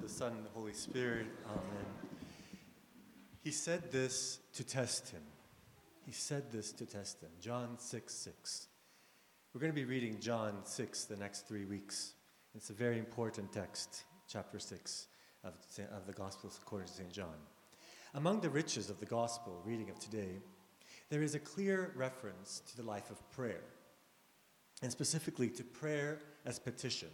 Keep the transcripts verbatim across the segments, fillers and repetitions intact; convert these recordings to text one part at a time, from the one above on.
the Son, and the Holy Spirit. Amen. He said this to test him. He said this to test him. John six six. We're going to be reading John six the next three weeks. It's a very important text, chapter six of, of the Gospel according to Saint John. Among the riches of the Gospel reading of today, there is a clear reference to the life of prayer, and specifically to prayer as petition,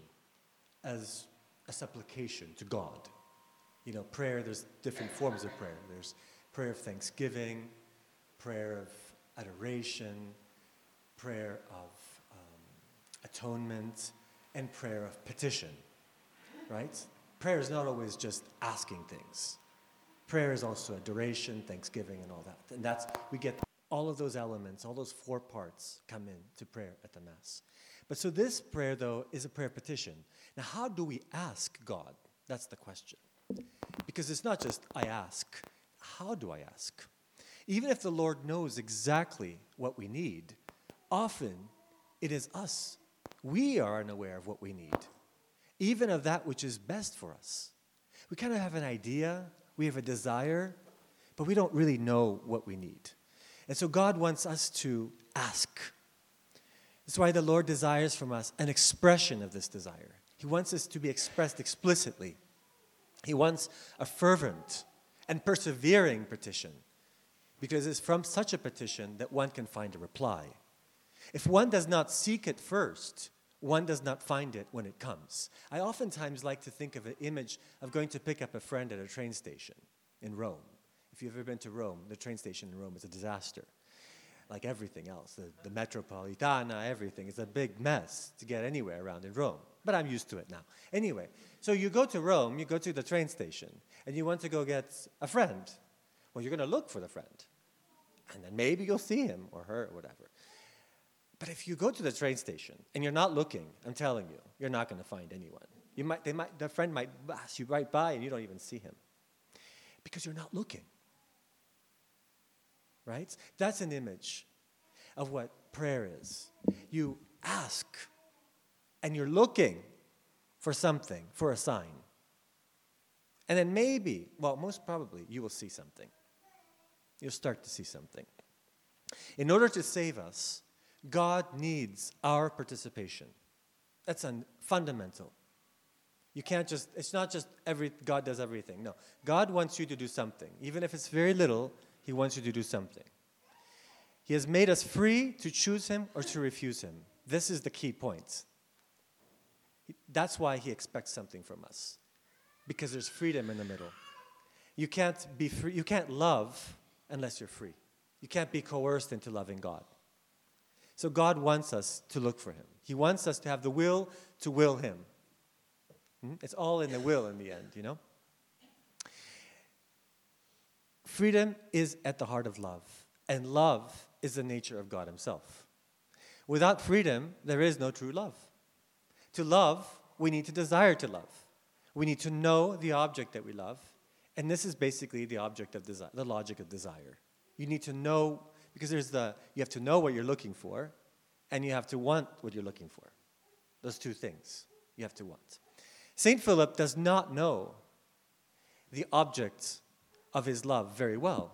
as a supplication to God. You know, prayer, there's different forms of prayer. There's prayer of thanksgiving, prayer of adoration, prayer of um, atonement, and prayer of petition, right? Prayer is not always just asking things. Prayer is also adoration, thanksgiving, and all that. And that's, we get all of those elements, all those four parts come in to prayer at the Mass. But so this prayer, though, is a prayer petition. Now, how do we ask God? That's the question. Because it's not just, I ask. How do I ask? Even if the Lord knows exactly what we need, often it is us. We are unaware of what we need, even of that which is best for us. We kind of have an idea, we have a desire, but we don't really know what we need. And so God wants us to ask. That's why the Lord desires from us an expression of this desire. He wants us to be expressed explicitly. He wants a fervent and persevering petition, because it's from such a petition that one can find a reply. If one does not seek it first, one does not find it when it comes. I oftentimes like to think of an image of going to pick up a friend at a train station in Rome. If you've ever been to Rome, the train station in Rome is a disaster. Like everything else, the, the Metropolitana, everything. It's a big mess to get anywhere around in Rome. But I'm used to it now. Anyway, so you go to Rome, you go to the train station, and you want to go get a friend. Well, you're going to look for the friend. And then maybe you'll see him or her or whatever. But if you go to the train station and you're not looking, I'm telling you, you're not going to find anyone. You might, they might, the friend might pass you right by and you don't even see him. Because you're not looking. Right? That's an image of what prayer is. You ask, and you're looking for something, for a sign. And then maybe, well, most probably, you will see something. You'll start to see something. In order to save us, God needs our participation. That's un- fundamental. You can't just, it's not just every God does everything. No, God wants you to do something. Even if it's very little, He wants you to do something. He has made us free to choose Him or to refuse Him. This is the key point. That's why He expects something from us, because there's freedom in the middle. You can't be free, you can't love unless you're free. You can't be coerced into loving God. So God wants us to look for Him. He wants us to have the will to will Him. It's all in the will in the end, you know? Freedom is at the heart of love, and love is the nature of God Himself. Without freedom, there is no true love. To love, we need to desire to love. We need to know the object that we love, and this is basically the object of desire, the logic of desire. You need to know, because there's the, you have to know what you're looking for, and you have to want what you're looking for. Those two things you have to want. Saint Philip does not know the object of his love very well.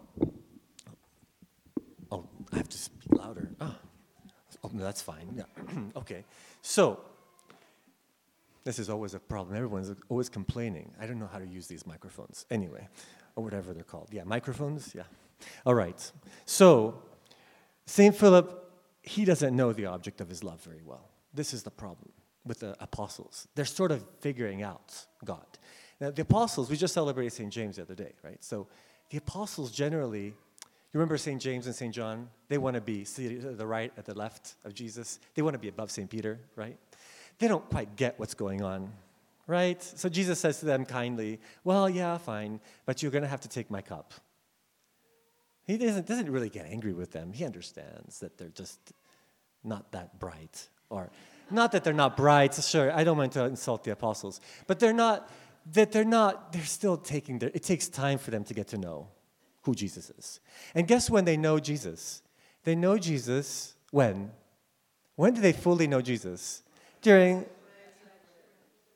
Oh, I have to speak louder. Oh, oh no, that's fine. Yeah. Okay. So, this is always a problem. Everyone's always complaining. I don't know how to use these microphones. Anyway, or whatever they're called. Yeah, microphones? Yeah. All right. So, Saint Philip, he doesn't know the object of his love very well. This is the problem with the apostles. They're sort of figuring out God. Now, the apostles, we just celebrated Saint James the other day, right? So the apostles generally, you remember Saint James and Saint John? They want to be seated at the right, at the left of Jesus. They want to be above Saint Peter, right? They don't quite get what's going on, right? So Jesus says to them kindly, well, yeah, fine, but you're going to have to take my cup. He doesn't, doesn't really get angry with them. He understands that they're just not that bright. Or not that they're not bright, sure, I don't mind to insult the apostles, but they're not, that they're not, they're still taking their, it takes time for them to get to know who Jesus is. And guess when they know Jesus? They know Jesus when? When do they fully know Jesus? During,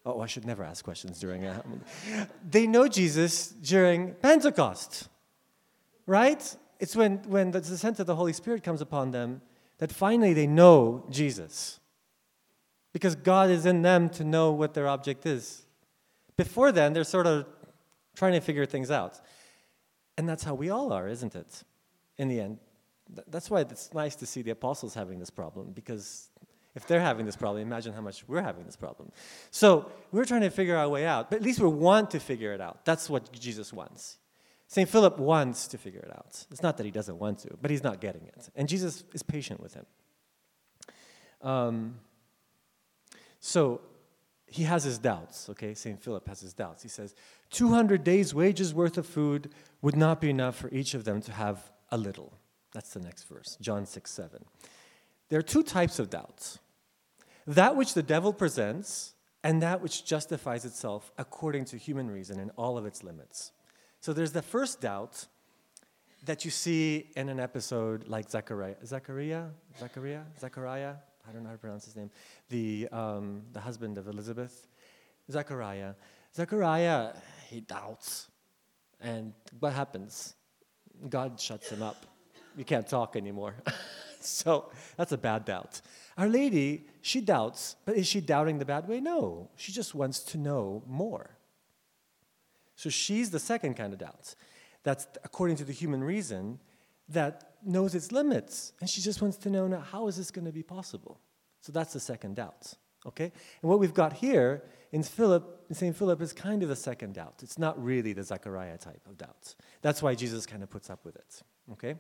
Oh, I should never ask questions during a... They know Jesus during Pentecost, right? It's when, when the descent of the Holy Spirit comes upon them that finally they know Jesus. Because God is in them to know what their object is. Before then, they're sort of trying to figure things out. And that's how we all are, isn't it? In the end. That's why it's nice to see the apostles having this problem, because if they're having this problem, imagine how much we're having this problem. So we're trying to figure our way out, but at least we want to figure it out. That's what Jesus wants. Saint Philip wants to figure it out. It's not that he doesn't want to, but he's not getting it. And Jesus is patient with him. Um, so he has his doubts, okay? Saint Philip has his doubts. He says, two hundred days' wages worth of food would not be enough for each of them to have a little. That's the next verse, John six seven. There are two types of doubts. That which the devil presents and that which justifies itself according to human reason in all of its limits. So there's the first doubt that you see in an episode like Zechariah. Zechariah? Zechariah? Zechariah? I don't know how to pronounce his name. The, um, the husband of Elizabeth. Zechariah. Zechariah, he doubts. And what happens? God shuts him up. You can't talk anymore. So that's a bad doubt. Our Lady, she doubts, but is she doubting the bad way? No. She just wants to know more. So she's the second kind of doubt. That's according to the human reason that knows its limits. And she just wants to know, now, how is this going to be possible? So that's the second doubt. Okay? And what we've got here in Philip, in Saint Philip, is kind of the second doubt. It's not really the Zechariah type of doubt. That's why Jesus kind of puts up with it. Okay?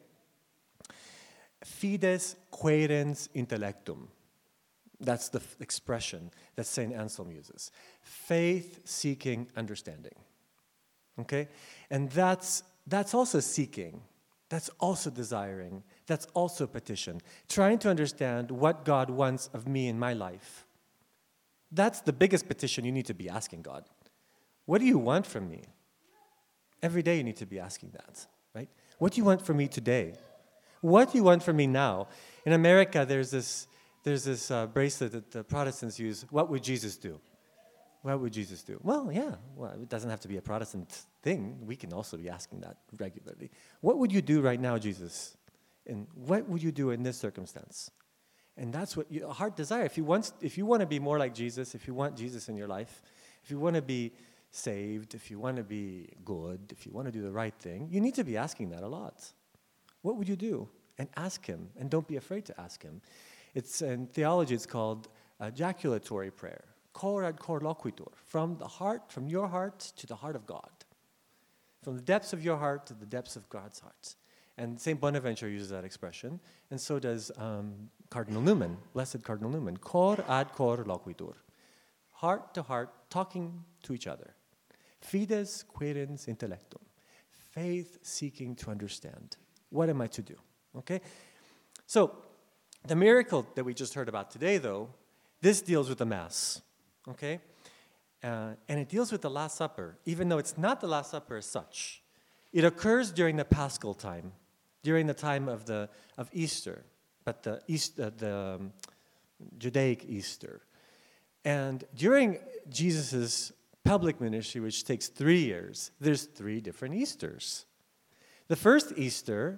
Fides quaerens intellectum. That's the f- expression that Saint Anselm uses. Faith seeking understanding. Okay? And that's that's also seeking. That's also desiring. That's also petition. Trying to understand what God wants of me in my life. That's the biggest petition you need to be asking God. What do you want from me? Every day you need to be asking that, right? What do you want from me today? What do you want from me now? In America, there's this there's this uh, bracelet that the Protestants use. What would Jesus do? What would Jesus do? Well, yeah. Well, it doesn't have to be a Protestant thing. We can also be asking that regularly. What would you do right now, Jesus? And what would you do in this circumstance? And that's what you, a heart desire. If you want, if you want to be more like Jesus, if you want Jesus in your life, if you want to be saved, if you want to be good, if you want to do the right thing, you need to be asking that a lot. What would you do? And ask him, and don't be afraid to ask him. It's in theology, it's called ejaculatory prayer. Cor ad cor loquitur, from the heart, from your heart to the heart of God. From the depths of your heart to the depths of God's heart. And Saint Bonaventure uses that expression, and so does um, Cardinal Newman, Blessed Cardinal Newman. Cor ad cor loquitur. Heart to heart, talking to each other. Fides quaerens intellectum. Faith seeking to understand. What am I to do? Okay? So, the miracle that we just heard about today, though, this deals with the Mass. Okay? Uh, and it deals with the Last Supper, even though it's not the Last Supper as such. It occurs during the Paschal time, during the time of the of Easter, but the East, uh, the um, Judaic Easter. And during Jesus' public ministry, which takes three years, there's three different Easters. The first Easter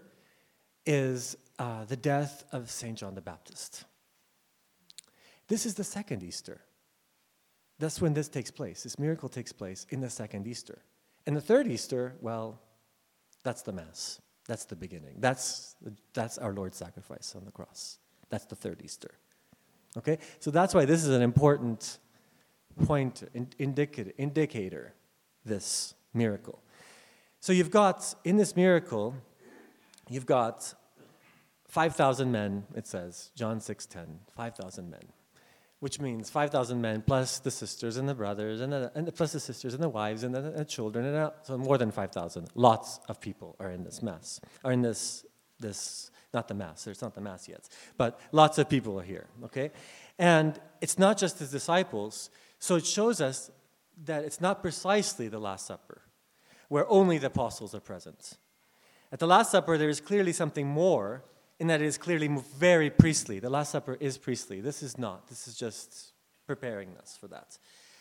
is uh, the death of Saint John the Baptist. This is the second Easter. That's when this takes place. This miracle takes place in the second Easter. And the third Easter, well, that's the Mass. That's the beginning. That's, that's our Lord's sacrifice on the cross. That's the third Easter. Okay? So that's why this is an important point, in, indicator, indicator, this miracle. So you've got, in this miracle, you've got five thousand men, it says, John six ten, five thousand men. Which means five thousand men plus the sisters and the brothers, and, the, and the, plus the sisters and the wives and the, the children, and uh, so more than five thousand. Lots of people are in this Mass, are in this, this not the Mass, there's not the Mass yet, but lots of people are here, okay? And it's not just his disciples, so it shows us that it's not precisely the Last Supper, where only the apostles are present. At the Last Supper, there is clearly something more, in that it is clearly very priestly. The Last Supper is priestly. This is not. This is just preparing us for that.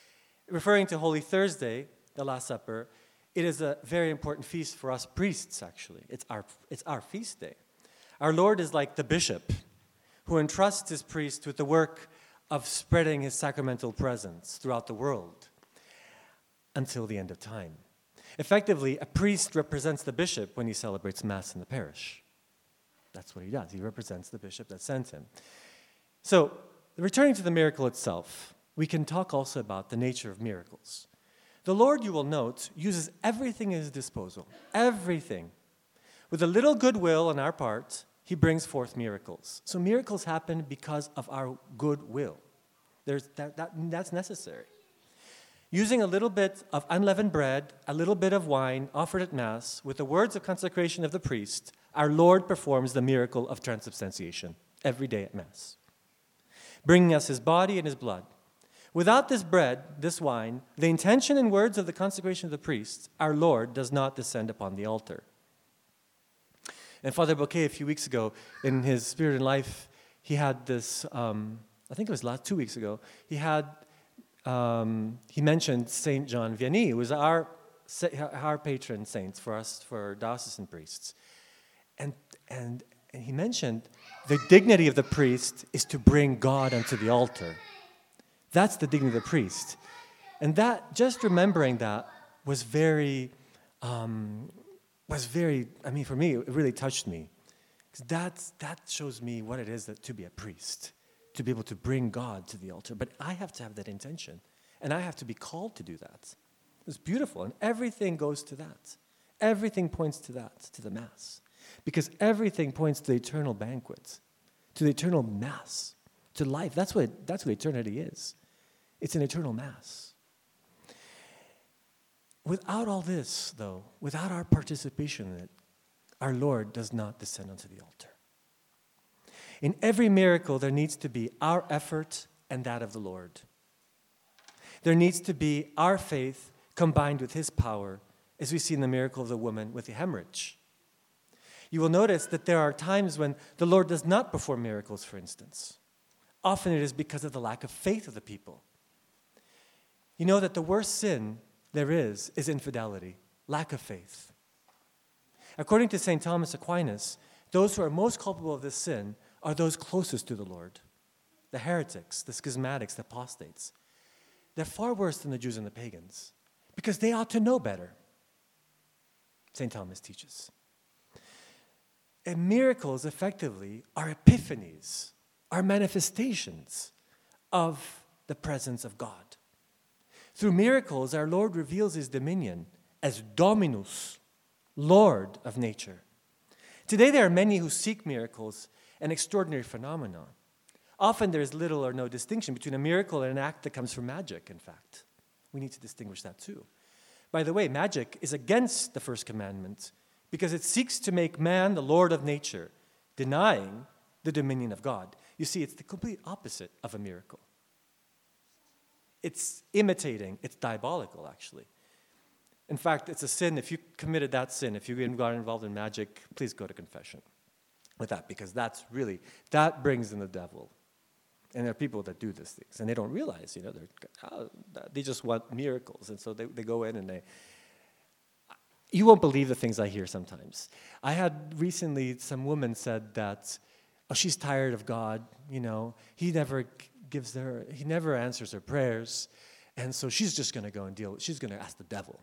referring to Holy Thursday, the Last Supper, it is a very important feast for us priests, actually. It's our, it's our feast day. Our Lord is like the bishop who entrusts his priest with the work of spreading his sacramental presence throughout the world until the end of time. Effectively, a priest represents the bishop when he celebrates Mass in the parish. That's what he does. He represents the bishop that sent him. So, returning to the miracle itself, we can talk also about the nature of miracles. The Lord, you will note, uses everything at his disposal. Everything. With a little goodwill on our part, he brings forth miracles. So miracles happen because of our goodwill. There's that, that, that's necessary. Using a little bit of unleavened bread, a little bit of wine offered at Mass, with the words of consecration of the priest, our Lord performs the miracle of transubstantiation every day at Mass, bringing us his body and his blood. Without this bread, this wine, the intention and words of the consecration of the priest, our Lord does not descend upon the altar. And Father Bouquet, a few weeks ago, in his Spirit and Life, he had this, um, I think it was last two weeks ago, he had, um, he mentioned Saint John Vianney, who was our, our patron saint for us, for diocesan priests. And, and, and he mentioned the dignity of the priest is to bring God unto the altar. That's the dignity of the priest. And that, just remembering that was very, um, was very, I mean, for me, it really touched me. Because that's, that shows me what it is that, to be a priest, to be able to bring God to the altar. But I have to have that intention, and I have to be called to do that. It's beautiful, and everything goes to that. Everything points to that, to the Mass. Because everything points to the eternal banquet, to the eternal Mass, to life. That's what, that's what eternity is. It's an eternal Mass. Without all this, though, without our participation in it, our Lord does not descend onto the altar. In every miracle, there needs to be our effort and that of the Lord. There needs to be our faith combined with his power, as we see in the miracle of the woman with the hemorrhage. You will notice that there are times when the Lord does not perform miracles, for instance. Often it is because of the lack of faith of the people. You know that the worst sin there is is infidelity, lack of faith. According to Saint Thomas Aquinas, those who are most culpable of this sin are those closest to the Lord. The heretics, the schismatics, the apostates. They're far worse than the Jews and the pagans because they ought to know better, Saint Thomas teaches. And miracles, effectively, are epiphanies, are manifestations of the presence of God. Through miracles, our Lord reveals his dominion as Dominus, Lord of nature. Today, there are many who seek miracles and extraordinary phenomena. Often, there is little or no distinction between a miracle and an act that comes from magic, in fact. We need to distinguish that too. By the way, magic is against the first commandment because it seeks to make man the Lord of nature, denying the dominion of God. You see, it's the complete opposite of a miracle. It's imitating, it's diabolical, actually. In fact, it's a sin. If you committed that sin, if you got involved in magic, please go to confession with that, because that's really, that brings in the devil. And there are people that do these things, and they don't realize, you know, they're, oh, they just want miracles, and so they, they go in and they, you won't believe the things I hear sometimes. I had recently, some woman said that, oh, she's tired of God, you know, he never gives her, he never answers her prayers, and so she's just going to go and deal with, she's going to ask the devil.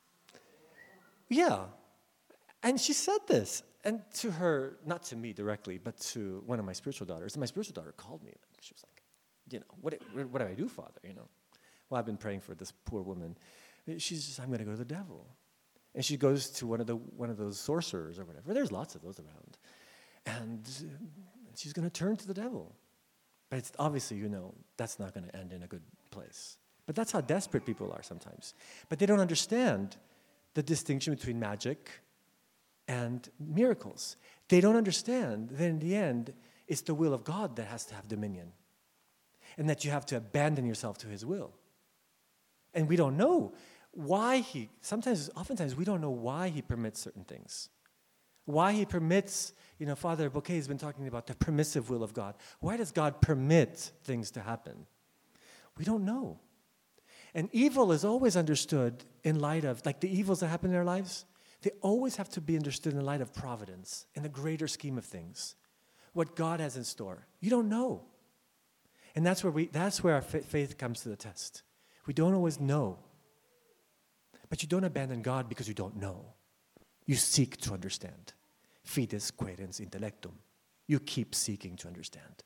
Yeah, and she said this, and to her, not to me directly, but to one of my spiritual daughters. And my spiritual daughter called me. She was like, you know, what, what do I do, Father? You know, well, I've been praying for this poor woman. She's just, I'm going to go to the devil. And she goes to one of the one of those sorcerers or whatever. There's lots of those around. And she's going to turn to the devil. But it's obviously, you know, that's not going to end in a good place. But that's how desperate people are sometimes. But they don't understand the distinction between magic and miracles. They don't understand that in the end, it's the will of God that has to have dominion. And that you have to abandon yourself to his will. And we don't know why he, sometimes, oftentimes, we don't know why he permits certain things. Why he permits, you know, Father Bouquet has been talking about the permissive will of God. Why does God permit things to happen? We don't know. And evil is always understood in light of, like the evils that happen in our lives, they always have to be understood in the light of providence, in the greater scheme of things, what God has in store. You don't know. And that's where we that's where our faith comes to the test. We don't always know. But you don't abandon God because you don't know. You seek to understand. Fides quaerens intellectum. You keep seeking to understand.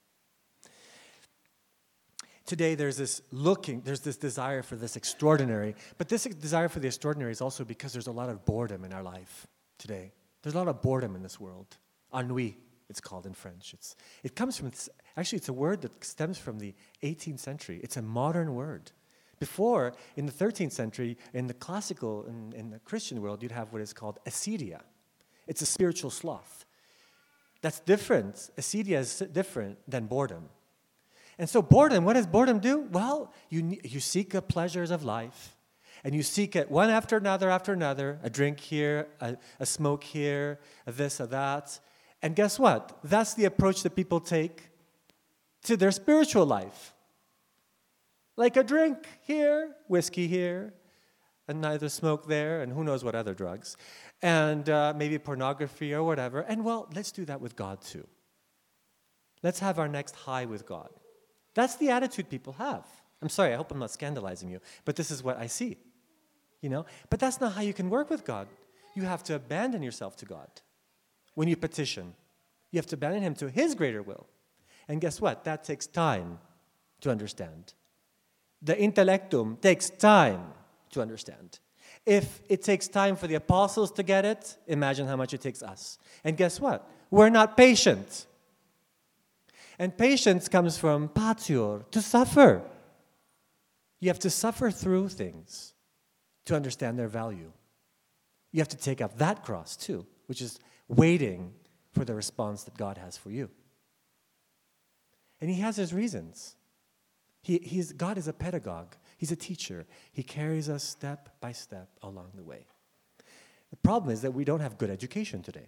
Today there's this looking, there's this desire for this extraordinary, but this desire for the extraordinary is also because there's a lot of boredom in our life today. There's a lot of boredom in this world. Ennui, it's called in French. It's, it comes from, actually it's a word that stems from the eighteenth century. It's a modern word. Before, in the thirteenth century, in the classical, in, in the Christian world, you'd have what is called acedia. It's a spiritual sloth. That's different. Acedia is different than boredom. And so boredom, what does boredom do? Well, you you seek the pleasures of life, and you seek it one after another after another, a drink here, a, a smoke here, a this, a that. And guess what? That's the approach that people take to their spiritual life. Like a drink here, whiskey here, and neither smoke there, and who knows what other drugs, and uh, maybe pornography or whatever. And well, let's do that with God too. Let's have our next high with God. That's the attitude people have. I'm sorry, I hope I'm not scandalizing you, but this is what I see. You know? But that's not how you can work with God. You have to abandon yourself to God. When you petition, you have to abandon him to his greater will. And guess what? That takes time to understand. The intellectum takes time to understand. If it takes time for the apostles to get it, imagine how much it takes us. And guess what? We're not patient. And patience comes from patior, to suffer. You have to suffer through things to understand their value. You have to take up that cross too, which is waiting for the response that God has for you. And he has his reasons. He, he's, God is a pedagogue. He's a teacher. He carries us step by step along the way. The problem is that we don't have good education today.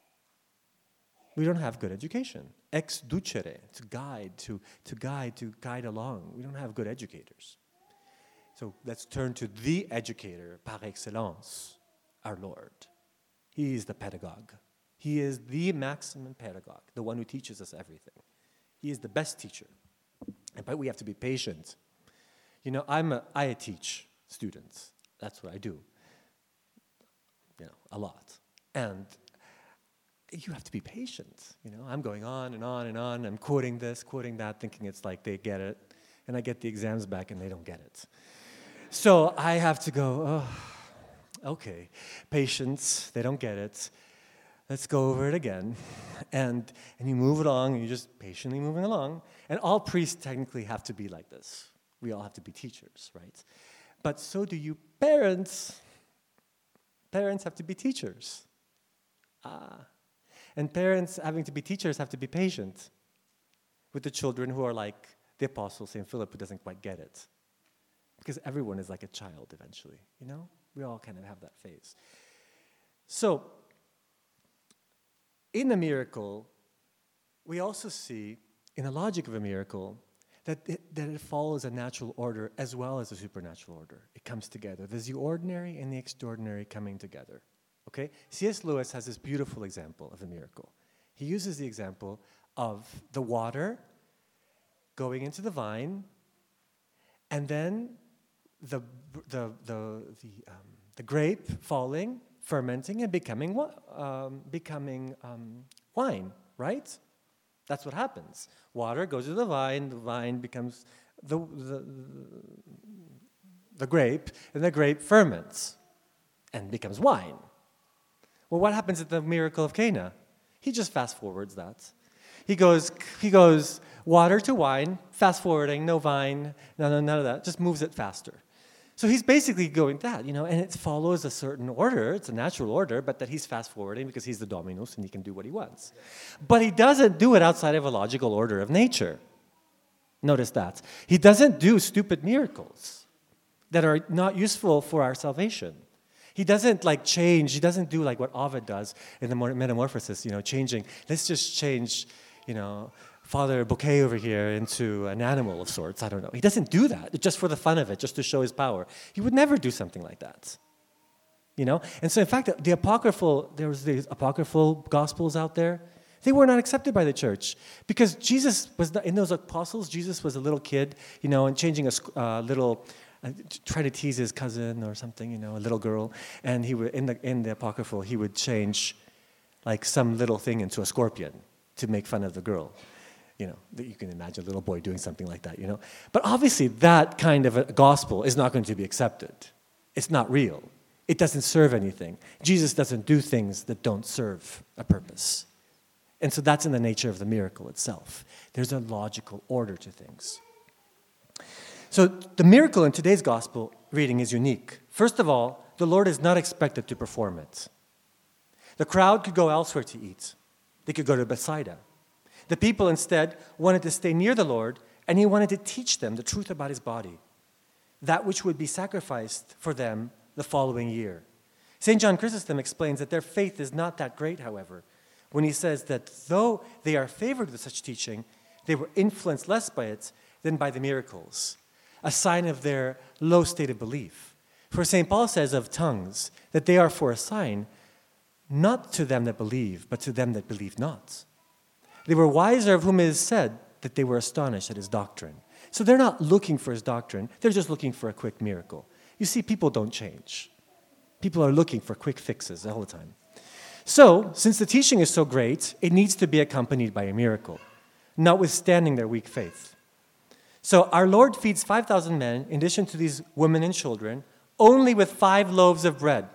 We don't have good education. Ex ducere, to guide, to, to guide, to guide along. We don't have good educators. So let's turn to the educator par excellence, our Lord. He is the pedagogue. He is the maximum pedagogue, the one who teaches us everything. He is the best teacher. But we have to be patient. You know, I'm a, I teach students. That's what I do. You know, a lot. And you have to be patient. You know, I'm going on and on and on. I'm quoting this, quoting that, thinking it's like they get it. And I get the exams back and they don't get it. So I have to go, oh, okay, patience, they don't get it. Let's go over it again. And and you move it along, and you're just patiently moving along. And all priests technically have to be like this. We all have to be teachers, right? But so do you parents. Parents have to be teachers. Ah. And parents having to be teachers have to be patient with the children who are like the apostle Saint Philip, who doesn't quite get it. Because everyone is like a child eventually, you know? We all kind of have that phase. So, in the miracle, we also see, in the logic of a miracle, that it, that it follows a natural order as well as a supernatural order. It comes together. There's the ordinary and the extraordinary coming together. Okay? C S Lewis has this beautiful example of a miracle. He uses the example of the water going into the vine, and then the the the the, um, the grape falling, fermenting, and becoming um, becoming um, wine. Right? That's what happens. Water goes to the vine. The vine becomes the the, the grape, and the grape ferments and becomes wine. Well, what happens at the miracle of Cana? He just fast forwards that. He goes, he goes water to wine, fast forwarding, no vine, no, no, none of that. Just moves it faster. So he's basically going that, you know, and it follows a certain order. It's a natural order, but that he's fast forwarding because he's the Dominus and he can do what he wants. But he doesn't do it outside of a logical order of nature. Notice that. He doesn't do stupid miracles that are not useful for our salvation. He doesn't like change, he doesn't do like what Ovid does in the Metamorphosis, you know, changing. Let's just change, you know, Father Bouquet over here into an animal of sorts. I don't know. He doesn't do that just for the fun of it, just to show his power. He would never do something like that. You know? And so in fact, the apocryphal, there was these apocryphal gospels out there. They were not accepted by the church because Jesus was not, in those apostles, Jesus was a little kid, you know, and changing a uh, little, uh, trying to tease his cousin or something, you know, a little girl. And he would, in the, in the apocryphal, he would change like some little thing into a scorpion to make fun of the girl. You know, you can imagine a little boy doing something like that, you know. But obviously that kind of a gospel is not going to be accepted. It's not real. It doesn't serve anything. Jesus doesn't do things that don't serve a purpose. And so that's in the nature of the miracle itself. There's a logical order to things. So the miracle in today's gospel reading is unique. First of all, the Lord is not expected to perform it. The crowd could go elsewhere to eat. They could go to Bethsaida. The people instead wanted to stay near the Lord, and he wanted to teach them the truth about his body, that which would be sacrificed for them the following year. Saint John Chrysostom explains that their faith is not that great, however, when he says that though they are favored with such teaching, they were influenced less by it than by the miracles, a sign of their low state of belief. For Saint Paul says of tongues that they are for a sign, not to them that believe, but to them that believe not. They were wiser of whom it is said that they were astonished at his doctrine. So they're not looking for his doctrine. They're just looking for a quick miracle. You see, people don't change. People are looking for quick fixes all the time. So, since the teaching is so great, it needs to be accompanied by a miracle, notwithstanding their weak faith. So our Lord feeds five thousand men, in addition to these women and children, only with five loaves of bread.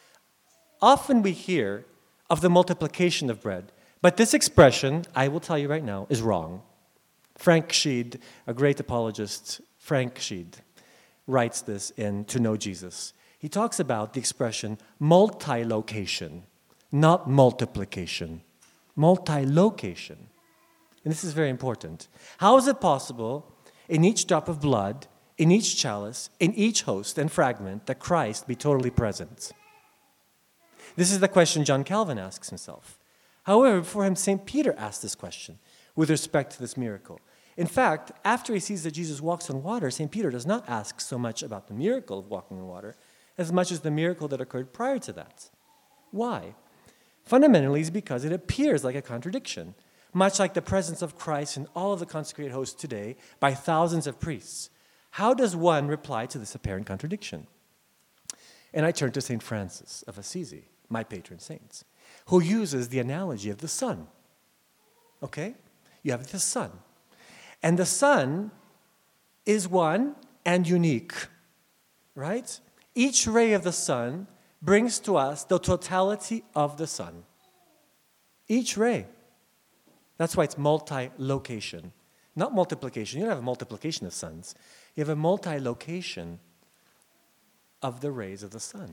Often we hear of the multiplication of bread, but this expression, I will tell you right now, is wrong. Frank Sheed, a great apologist, Frank Sheed, writes this in To Know Jesus. He talks about the expression multi-location, not multiplication. Multi-location. And this is very important. How is it possible in each drop of blood, in each chalice, in each host and fragment, that Christ be totally present? This is the question John Calvin asks himself. However, before him, Saint Peter asked this question with respect to this miracle. In fact, after he sees that Jesus walks on water, Saint Peter does not ask so much about the miracle of walking on water as much as the miracle that occurred prior to that. Why? Fundamentally, it's because it appears like a contradiction, much like the presence of Christ in all of the consecrated hosts today by thousands of priests. How does one reply to this apparent contradiction? And I turn to Saint Francis of Assisi, my patron saint, who uses the analogy of the sun. Okay? You have the sun. And the sun is one and unique, right? Each ray of the sun brings to us the totality of the sun. Each ray. That's why it's multi-location, not multiplication. You don't have a multiplication of suns. You have a multi-location of the rays of the sun.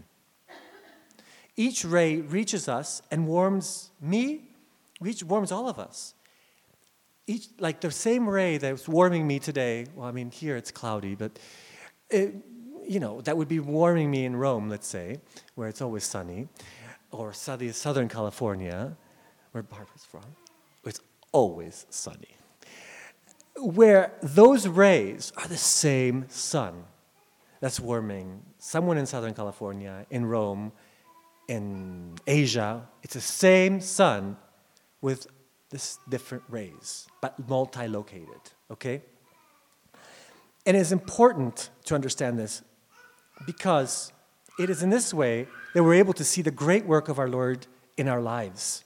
Each ray reaches us and warms me, reach, warms all of us. Each, like the same ray that's warming me today, well, I mean, here it's cloudy, but, it, you know, that would be warming me in Rome, let's say, where it's always sunny, or Southern California, where Barbara's from, where it's always sunny, where those rays are the same sun that's warming someone in Southern California, in Rome, in Asia. It's the same sun with this different rays, but multi-located, okay? And it is important to understand this because it is in this way that we're able to see the great work of our Lord in our lives.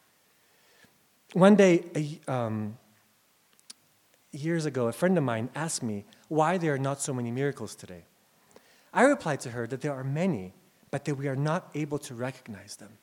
One day, um, years ago, a friend of mine asked me why there are not so many miracles today. I replied to her that there are many, but that we are not able to recognize them.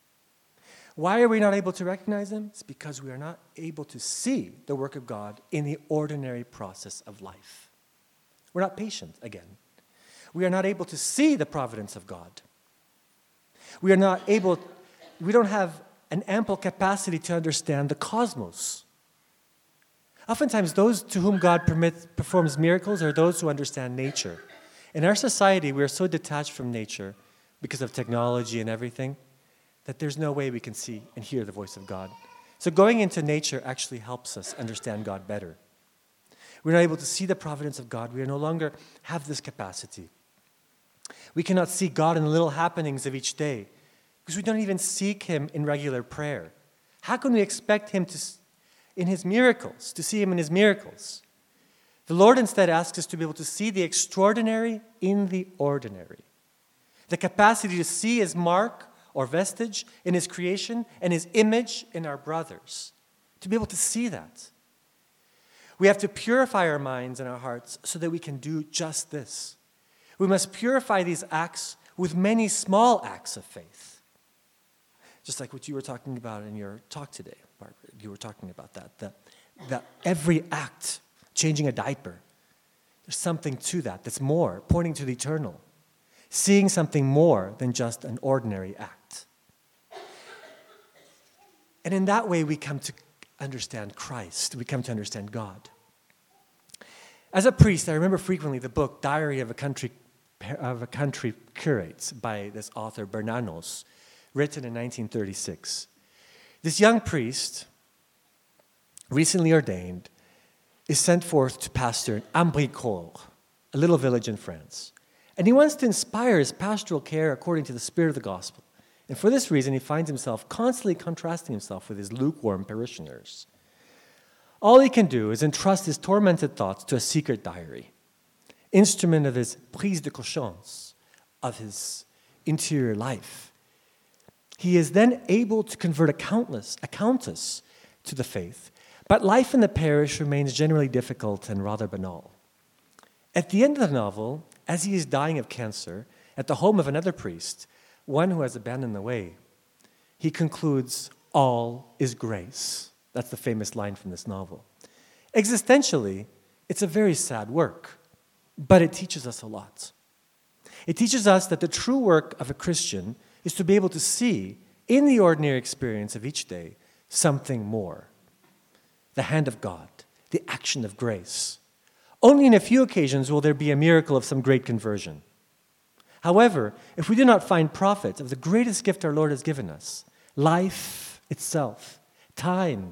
Why are we not able to recognize them? It's because we are not able to see the work of God in the ordinary process of life. We're not patient, again. We are not able to see the providence of God. We are not able, we don't have an ample capacity to understand the cosmos. Oftentimes, those to whom God permits, performs miracles are those who understand nature. In our society, we are so detached from nature because of technology and everything that there's no way we can see and hear the voice of God. So going into nature actually helps us understand God better. We're not able to see the providence of God. We no longer have this capacity. We cannot see God in the little happenings of each day because we don't even seek him in regular prayer. How can we expect him to, in his miracles, to see him in his miracles? The Lord instead asks us to be able to see the extraordinary in the ordinary. The capacity to see his mark or vestige in his creation and his image in our brothers. To be able to see that. We have to purify our minds and our hearts so that we can do just this. We must purify these acts with many small acts of faith. Just like what you were talking about in your talk today, Barbara. You were talking about that. That, that every act, changing a diaper, there's something to that that's more, pointing to the eternal. Seeing something more than just an ordinary act. And in that way, we come to understand Christ. We come to understand God. As a priest, I remember frequently the book Diary of a Country of a Country Curate by this author Bernanos, written in nineteen thirty-six. This young priest, recently ordained, is sent forth to pastor Ambricourt, a little village in France. And he wants to inspire his pastoral care according to the spirit of the gospel. And for this reason, he finds himself constantly contrasting himself with his lukewarm parishioners. All he can do is entrust his tormented thoughts to a secret diary, instrument of his prise de conscience, of his interior life. He is then able to convert a countless, a countess to the faith, but life in the parish remains generally difficult and rather banal. At the end of the novel, as he is dying of cancer, at the home of another priest, one who has abandoned the way, he concludes, "All is grace." That's the famous line from this novel. Existentially, it's a very sad work, but it teaches us a lot. It teaches us that the true work of a Christian is to be able to see, in the ordinary experience of each day, something more. The hand of God, the action of grace. Only in a few occasions will there be a miracle of some great conversion. However, if we do not find profit of the greatest gift our Lord has given us, life itself, time,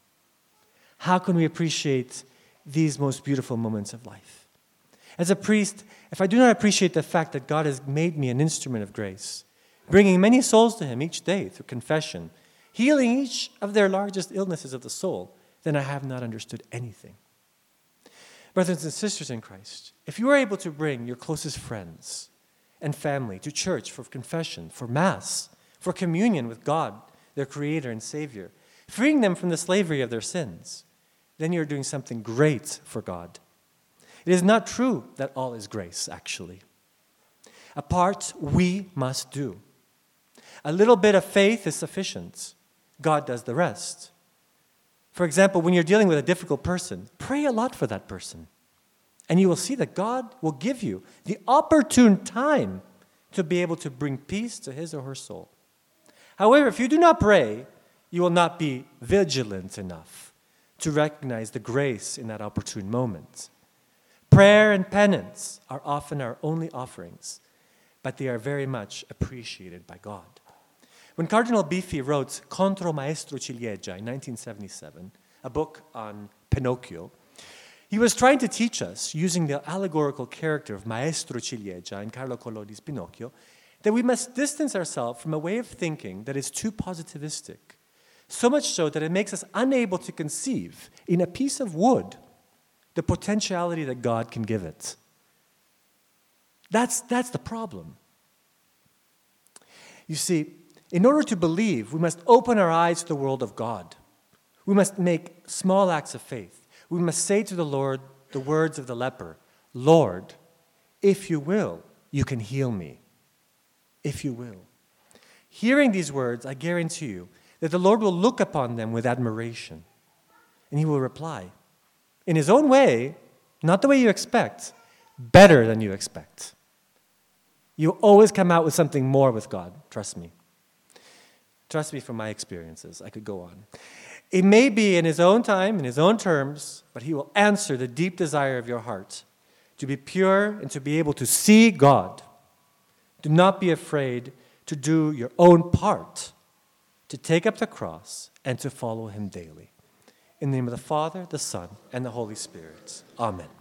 how can we appreciate these most beautiful moments of life? As a priest, if I do not appreciate the fact that God has made me an instrument of grace, bringing many souls to him each day through confession, healing each of their largest illnesses of the soul, then I have not understood anything. Brothers and sisters in Christ, if you are able to bring your closest friends and family to church for confession, for Mass, for communion with God, their Creator and Savior, freeing them from the slavery of their sins, then you're doing something great for God. It is not true that all is grace, actually. A part we must do. A little bit of faith is sufficient. God does the rest. For example, when you're dealing with a difficult person, pray a lot for that person. And you will see that God will give you the opportune time to be able to bring peace to his or her soul. However, if you do not pray, you will not be vigilant enough to recognize the grace in that opportune moment. Prayer and penance are often our only offerings, but they are very much appreciated by God. When Cardinal Biffi wrote Contro Maestro Ciliegia in nineteen seventy-seven, a book on Pinocchio, he was trying to teach us, using the allegorical character of Maestro Ciliegia in Carlo Collodi's Pinocchio, that we must distance ourselves from a way of thinking that is too positivistic, so much so that it makes us unable to conceive in a piece of wood the potentiality that God can give it. That's, that's the problem. You see, in order to believe, we must open our eyes to the world of God. We must make small acts of faith. We must say to the Lord the words of the leper, "Lord, if you will, you can heal me. If you will." Hearing these words, I guarantee you that the Lord will look upon them with admiration. And he will reply, in his own way, not the way you expect, better than you expect. You always come out with something more with God, trust me. Trust me from my experiences. I could go on. It may be in his own time, in his own terms, but he will answer the deep desire of your heart to be pure and to be able to see God. Do not be afraid to do your own part, to take up the cross and to follow him daily. In the name of the Father, the Son, and the Holy Spirit. Amen.